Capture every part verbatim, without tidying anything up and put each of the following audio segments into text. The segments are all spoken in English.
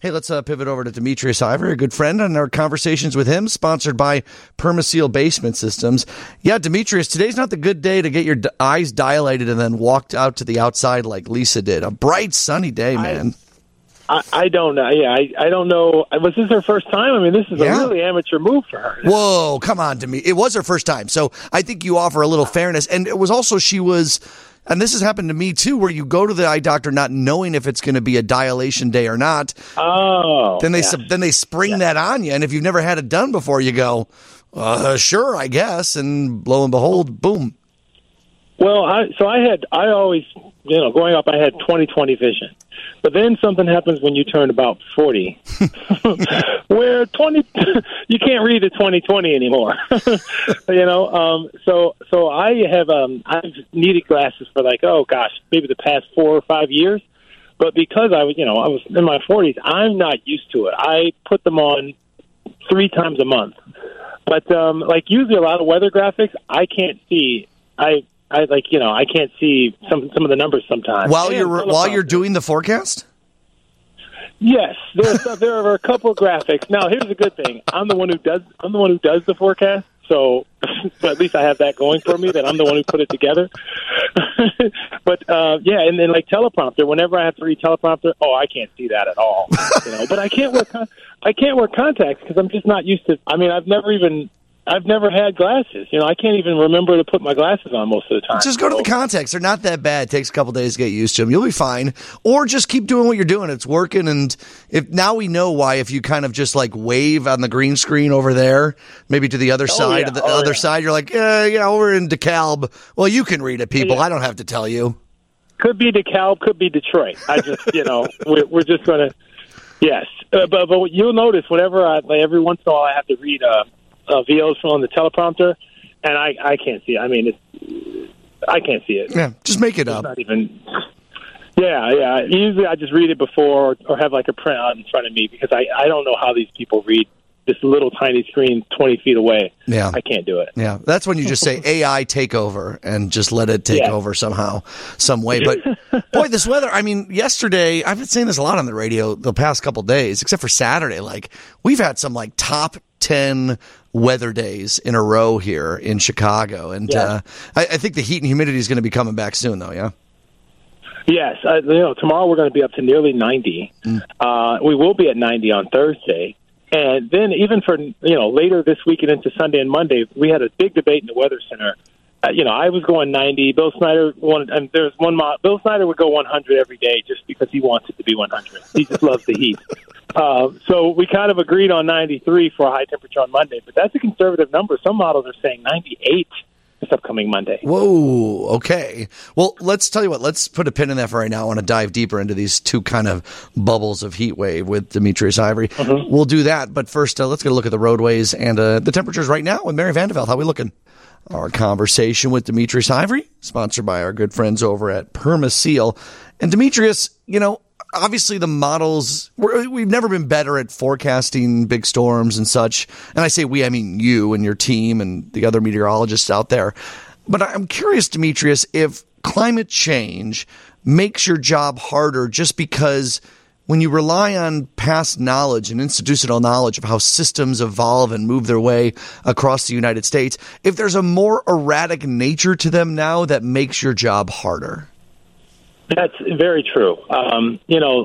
Hey, let's uh, pivot over to Demetrius Ivory, a good friend, and our conversations with him, sponsored by Permaseal Basement Systems. Yeah, Demetrius, today's not the good day to get your d- eyes dilated and then walked out to the outside like Lisa did. A bright, sunny day, man. I, I, I don't know. Yeah, I, I don't know. Was this her first time? I mean, this is Yeah. a really amateur move for her. Whoa, come on, Demetrius. It was her first time, so I think you offer a little fairness. And it was also, she was... And this has happened to me, too, where you go to the eye doctor not knowing if it's going to be a dilation day or not. Oh. Then they yeah. then they spring yeah. that on you. And if you've never had it done before, you go, uh, sure, I guess. And lo and behold, boom. Well, I, so I had, I always, you know, growing up, I had twenty twenty vision. But then something happens when you turn about forty, where twenty you can't read the twenty twenty anymore. you know, um, so so I have um, I've needed glasses for like oh gosh maybe the past four or five years, but because I was you know I was in my forties, I'm not used to it. I put them on three times a month, but um, like usually a lot of weather graphics I can't see. I I like you know I can't see some some of the numbers sometimes. While you're while you're doing the forecast? Yes, there there are a couple of graphics. Now here's the good thing: I'm the one who does I'm the one who does the forecast. So, so at least I have that going for me that I'm the one who put it together. but uh, yeah, and then like teleprompter. Whenever I have to read teleprompter, oh, I can't see that at all. You know, but I can't wear con- I can't wear contacts because I'm just not used to. I mean, I've never even. I've never had glasses. You know, I can't even remember to put my glasses on most of the time. Just go to the contacts. They're not that bad. It takes a couple days to get used to them. You'll be fine. Or just keep doing what you're doing. It's working. And if now we know why, if you kind of just like wave on the green screen over there, maybe to the other oh, side, yeah. of the oh, other yeah. side, you're like, yeah, yeah, we're in DeKalb. Well, you can read it, people. Yeah. I don't have to tell you. Could be DeKalb, could be Detroit. I just, you know, we're, we're just going to, yes. Uh, but, but you'll notice whenever I, like every once in a while I have to read uh, uh, V Os on the teleprompter, and I, I can't see it. I mean, it's, I can't see it. Yeah, just make it it's up. Not even. Yeah, yeah. Usually I just read it before or, or have like a printout in front of me because I, I don't know how these people read this little tiny screen twenty feet away. Yeah. I can't do it. Yeah, that's when you just say A I take over and just let it take yeah. over somehow, some way. But boy, this weather, I mean, yesterday, I've been saying this a lot on the radio the past couple days, except for Saturday. Like, we've had some like top ten weather days in a row here in Chicago. And yeah. uh, I, I think the heat and humidity is going to be coming back soon, though, yeah? Yes. Uh, you know, tomorrow we're going to be up to nearly ninety. Mm. Uh, we will be at ninety on Thursday. And then even for, you know, later this week and into Sunday and Monday, we had a big debate in the Weather Center. Uh, you know, I was going ninety. Bill Snyder wanted, and there's one, mo- Bill Snyder would go one hundred every day just because he wants it to be one hundred. He just loves the heat. Uh, so we kind of agreed on ninety-three for a high temperature on Monday, but that's a conservative number. Some models are saying ninety-eight this upcoming Monday. Whoa, okay. Well, let's tell you what, let's put a pin in that for right now. I want to dive deeper into these two kind of bubbles of heat wave with Demetrius Ivory. Mm-hmm. We'll do that, but first, uh, let's get a look at the roadways and uh, the temperatures right now with Mary Vandeveld. How are we looking? Our conversation with Demetrius Ivory, sponsored by our good friends over at Permaseal. And Demetrius, you know, obviously the models, we're, we've never been better at forecasting big storms and such. And I say we, I mean you and your team and the other meteorologists out there. But I'm curious, Demetrius, if climate change makes your job harder just because when you rely on past knowledge and institutional knowledge of how systems evolve and move their way across the United States, if there's a more erratic nature to them now that makes your job harder. That's very true. Um, you know,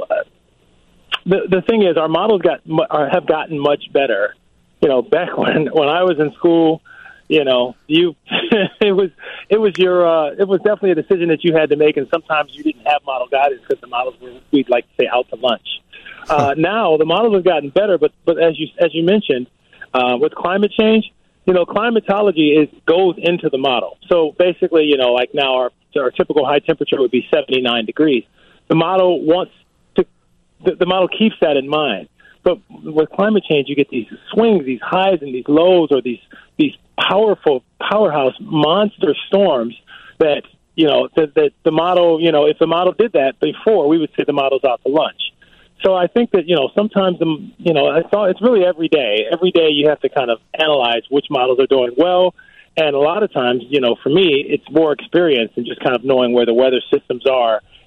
the the thing is, our models got have gotten much better. You know, back when, when I was in school, you know, you it was it was your uh, it was definitely a decision that you had to make, and sometimes you didn't have model guidance because the models were, we'd like to say, out to lunch. Uh, now the models have gotten better, but but as you as you mentioned, uh, with climate change, you know, climatology is goes into the model. So basically, you know, like now our our typical high temperature would be seventy-nine degrees. The model wants to, the, the model keeps that in mind. But with climate change, you get these swings, these highs and these lows, or these these powerful powerhouse monster storms that, you know, that, that the model, you know, if the model did that before, we would say the model's out to lunch. So I think that, you know, sometimes, the, you know, I thought it's really every day. Every day you have to kind of analyze which models are doing well. And a lot of times, you know, for me, it's more experience and just kind of knowing where the weather systems are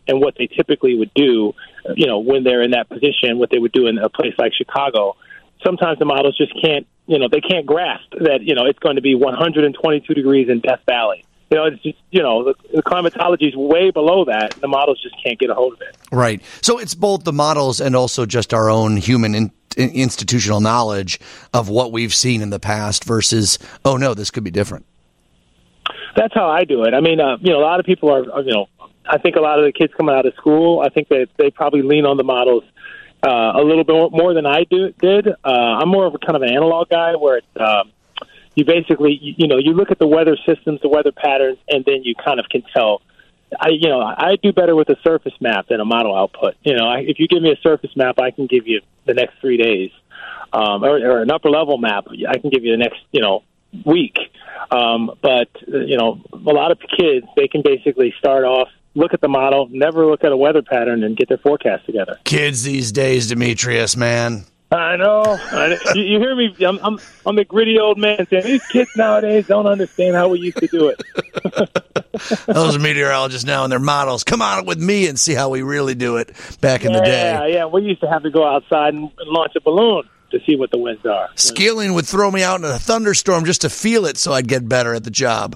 and what they typically would do, you know, when they're in that position, what they would do in a place like Chicago. Sometimes the models just can't, you know, they can't grasp that, you know, it's going to be one hundred twenty-two degrees in Death Valley. You know, it's just, you know, the, the climatology is way below that. The models just can't get a hold of it. Right. So it's both the models and also just our own human in, in, institutional knowledge of what we've seen in the past versus, oh, no, this could be different. That's how I do it. I mean, uh, you know, a lot of people are, are, you know, I think a lot of the kids coming out of school, I think that they probably lean on the models uh, a little bit more than I do, did. Uh, I'm more of a kind of an analog guy where it's, um, you basically, you, you know, you look at the weather systems, the weather patterns, and then you kind of can tell. I, you know, I do better with a surface map than a model output. You know, I, if you give me a surface map, I can give you the next three days, um, or, or an upper level map, I can give you the next, you know, week. Um, but you know, a lot of kids, they can basically start off, look at the model, never look at a weather pattern, and get their forecast together. Kids these days, Demetrius, man. I know. I, you, you hear me? I'm, I'm I'm the gritty old man saying these kids nowadays don't understand how we used to do it. Those meteorologists now and their models, come on with me and see how we really do it back in yeah, the day. Yeah, yeah. We used to have to go outside and, and launch a balloon to see what the winds are. Skilling would throw me out in a thunderstorm just to feel it so I'd get better at the job.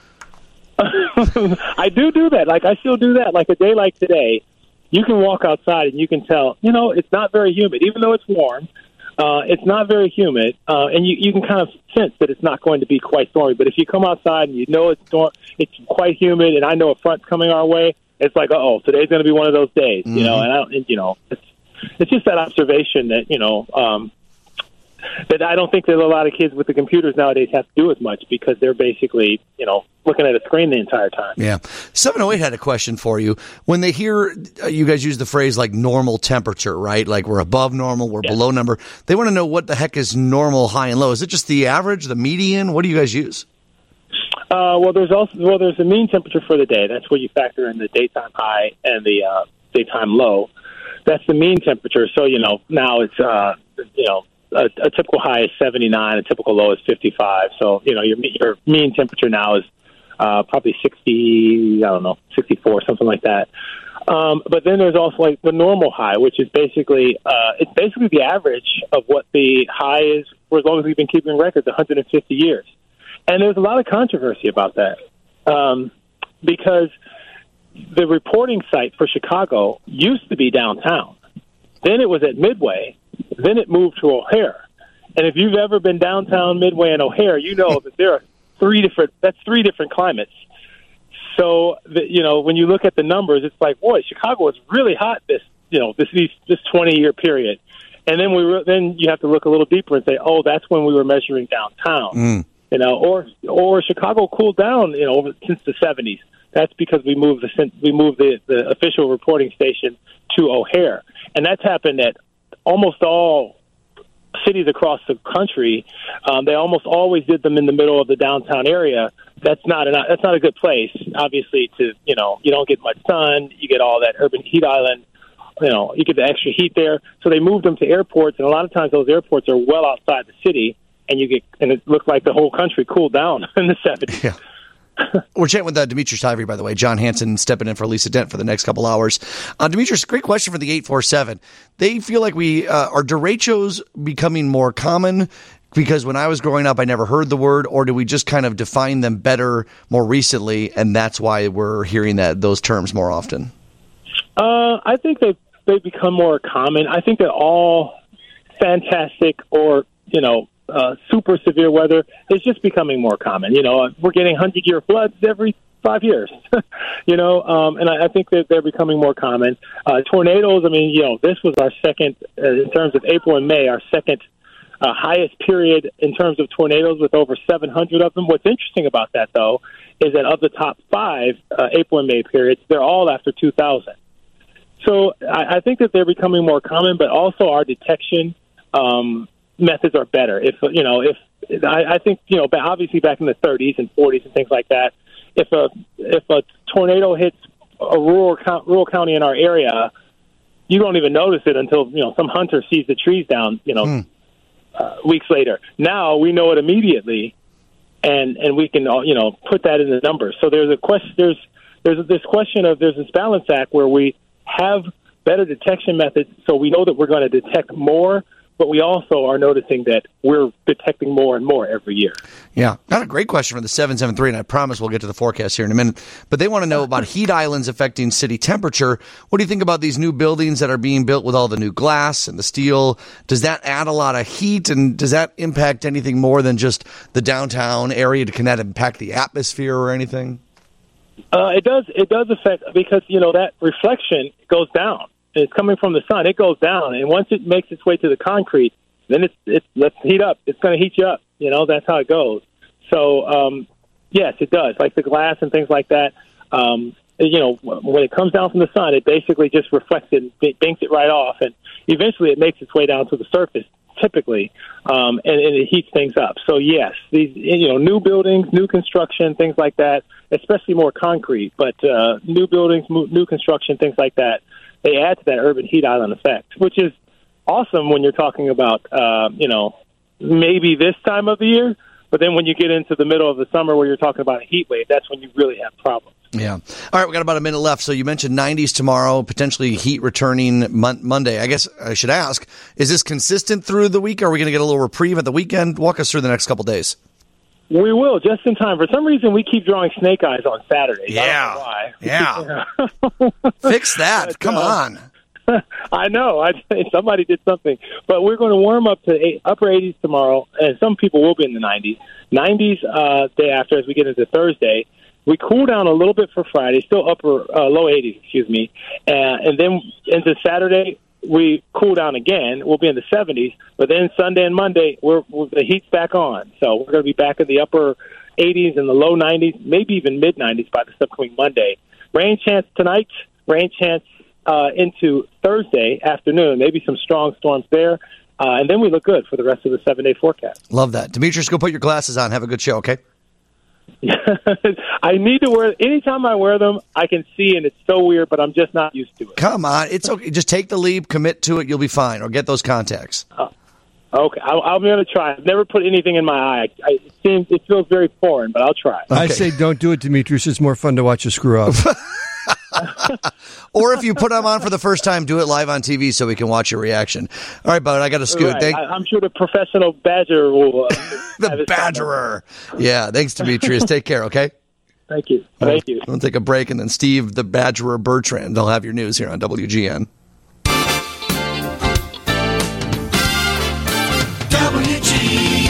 I do do that. Like, I still do that. Like a day like today, you can walk outside and you can tell, you know, it's not very humid. Even though it's warm, uh, it's not very humid. Uh, and you, you can kind of sense that it's not going to be quite stormy. But if you come outside and you know it's storm, it's quite humid, and I know a front's coming our way, it's like, uh-oh, today's going to be one of those days, mm-hmm. you know. And, I don't, and, you know, it's, it's just that observation that, you know, um, that I don't think that a lot of kids with the computers nowadays have to do as much because they're basically, you know, looking at a screen the entire time. Yeah. seven oh eight had a question for you. When they hear uh, you guys use the phrase like normal temperature, right? Like we're above normal, we're yeah. below number. They want to know what the heck is normal, high and low. Is it just the average, the median? What do you guys use? Uh, well, there's also, well, there's the mean temperature for the day. That's where you factor in the daytime high and the uh, daytime low. That's the mean temperature. So, you know, now it's, uh, you know, A, a typical high is seventy-nine, a typical low is fifty-five. So, you know, your your mean temperature now is uh, probably sixty, I don't know, sixty-four, something like that. Um, but then there's also like the normal high, which is basically, uh, it's basically the average of what the high is for as long as we've been keeping records, one hundred fifty years. And there's a lot of controversy about that um, because the reporting site for Chicago used to be downtown. Then it was at Midway. Then it moved to O'Hare. And if you've ever been downtown, Midway, and O'Hare, you know that there are three different, that's three different climates. So, the, you know, when you look at the numbers, it's like, boy, Chicago was really hot this, you know, this this twenty-year period. And then we were, then you have to look a little deeper and say, oh, that's when we were measuring downtown. Mm. You know, or or Chicago cooled down, you know, since the seventies. That's because we moved the we moved the, the official reporting station to O'Hare. And that's happened at almost all cities across the country. Um, they almost always did them in the middle of the downtown area. That's not an, that's not a good place, obviously. To you know, you don't get much sun. You get all that urban heat island. You know, you get the extra heat there. So they moved them to airports, and a lot of times those airports are well outside the city, and you get and it looked like the whole country cooled down in the seventies. Yeah. We're chatting with uh, Demetrius Ivory, by the way. John Hanson stepping in for Lisa Dent for the next couple hours. Uh, Demetrius, great question for the eight four seven. They feel like we uh, are derechos becoming more common because when I was growing up, I never heard the word, or do we just kind of define them better more recently, and that's why we're hearing that those terms more often? Uh, I think they've, they've become more common. I think that all fantastic or, you know, Uh, super severe weather is just becoming more common. You know, we're getting hundred-year floods every five years. you know, um, and I, I think that they're becoming more common. Uh, tornadoes. I mean, you know, this was our second uh, in terms of April and May, our second uh, highest period in terms of tornadoes, with over seven hundred of them. What's interesting about that, though, is that of the top five uh, April and May periods, they're all after two thousand. So I, I think that they're becoming more common, but also our detection. Um, methods are better. If you know, if I, I think you know, obviously back in the thirties and forties and things like that, if a if a tornado hits a rural rural county in our area, you don't even notice it until you know some hunter sees the trees down. You know, mm. uh, weeks later. Now we know it immediately, and and we can you know put that in the numbers. So there's a question. There's there's this question of there's this balance act where we have better detection methods, so we know that we're going to detect more, but we also are noticing that we're detecting more and more every year. Yeah. Got a great question for the seven seven three, and I promise we'll get to the forecast here in a minute. But they want to know about heat islands affecting city temperature. What do you think about these new buildings that are being built with all the new glass and the steel? Does that add a lot of heat, and does that impact anything more than just the downtown area? Can that impact the atmosphere or anything? Uh, it does. It does affect, because, you know, that reflection goes down. It's coming from the sun. It goes down, and once it makes its way to the concrete, then it's it's let's heat up. It's going to heat you up. You know, that's how it goes. So um, yes, it does. Like the glass and things like that. Um, you know, when it comes down from the sun, it basically just reflects it, and banks it right off, and eventually it makes its way down to the surface, typically, um, and, and it heats things up. So yes, these you know new buildings, new construction, things like that, especially more concrete, but uh, new buildings, new construction, things like that. They add to that urban heat island effect, which is awesome when you're talking about, uh, you know, maybe this time of the year. But then when you get into the middle of the summer where you're talking about a heat wave, that's when you really have problems. Yeah. All right, we got about a minute left. So you mentioned nineties tomorrow, potentially heat returning mon- Monday. I guess I should ask, is this consistent through the week? Or are we going to get a little reprieve at the weekend? Walk us through the next couple days. We will, just in time. For some reason, we keep drawing snake eyes on Saturday. Yeah. I don't know why. Yeah. Fix that. But, Come uh, on. I know. I, somebody did something. But we're going to warm up to eight, upper eighties tomorrow, and some people will be in the nineties. nineties uh, day after, as we get into Thursday. We cool down a little bit for Friday, still upper uh, low eighties, excuse me. Uh, and then into Saturday, we cool down again. We'll be in the seventies, but then Sunday and Monday, we're, we're the heat's back on. So we're going to be back in the upper eighties and the low nineties, maybe even mid nineties by this upcoming Monday. Rain chance tonight, rain chance uh, into Thursday afternoon, maybe some strong storms there. Uh, and then we look good for the rest of the seven-day forecast. Love that. Demetrius, go put your glasses on. Have a good show, okay? I need to wear, anytime I wear them, I can see, and it's so weird, but I'm just not used to it. Come on. It's okay. Just take the leap, commit to it. You'll be fine. Or get those contacts. Uh, okay. I'll, I'm going to try. I've never put anything in my eye. I, it, seems, it feels very foreign, but I'll try. Okay. I say don't do it, Demetrius. It's more fun to watch you screw up. Or if you put them on for the first time, do it live on T V so we can watch your reaction. All right, bud, I got to scoot. Right. Thank- I, I'm sure the professional badger will. Uh, the badgerer. Yeah, thanks, Demetrius. Take care, okay? Thank you. Thank you. We'll take a break, and then Steve, the badgerer Bertrand, they'll have your news here on W G N. W G N.